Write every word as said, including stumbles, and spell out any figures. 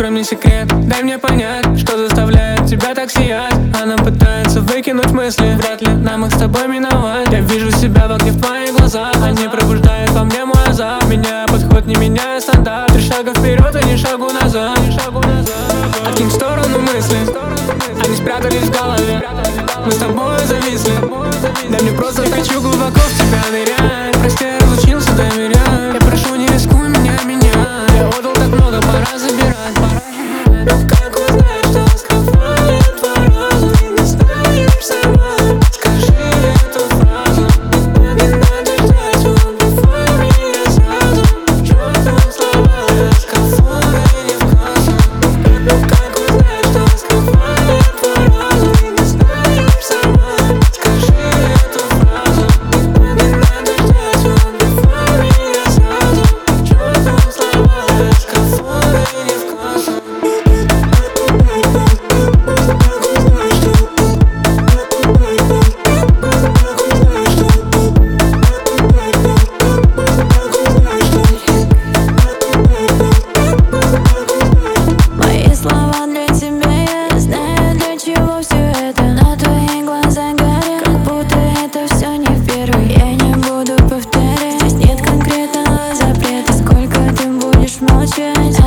открой мне секрет. Дай мне понять, что заставляет тебя так сиять. Она пытается выкинуть мысли, вряд ли нам их с тобой миновать. Я вижу себя в огне в твоих глазах, они пробуждают во мне мой азарт. Меняя подход, не меняя стандарт. Три шага вперед, а не шагу назад, не шагу назад. Откинь в сторону мысли, они спрятались в голове. Мы с тобой зависли. Дай мне просто, хочу глубоко в тебя нырять. Прости, я разучился доверять. Я прошу, не рискуй меня, меня. Я отдал так много, пора забирать, пора. Но как узнать, что скрывает твой разум? И не знаешь сама. Скажи эту фразу. Не надо ждать, убивай меня сразу. Чё там слова, разговоры не в кассу. Но как узнать, что скрывает твой разум? И не знаешь сама. Скажи эту фразу. Не надо ждать, убивай меня сразу. Чё там слова, разговоры не в кассу. Мои слова для тебя, я знаю, для чего все это. Но твои глаза горят, как будто это все не впервые. Я не буду повторять, здесь нет конкретного запрета. Сколько ты будешь молчать?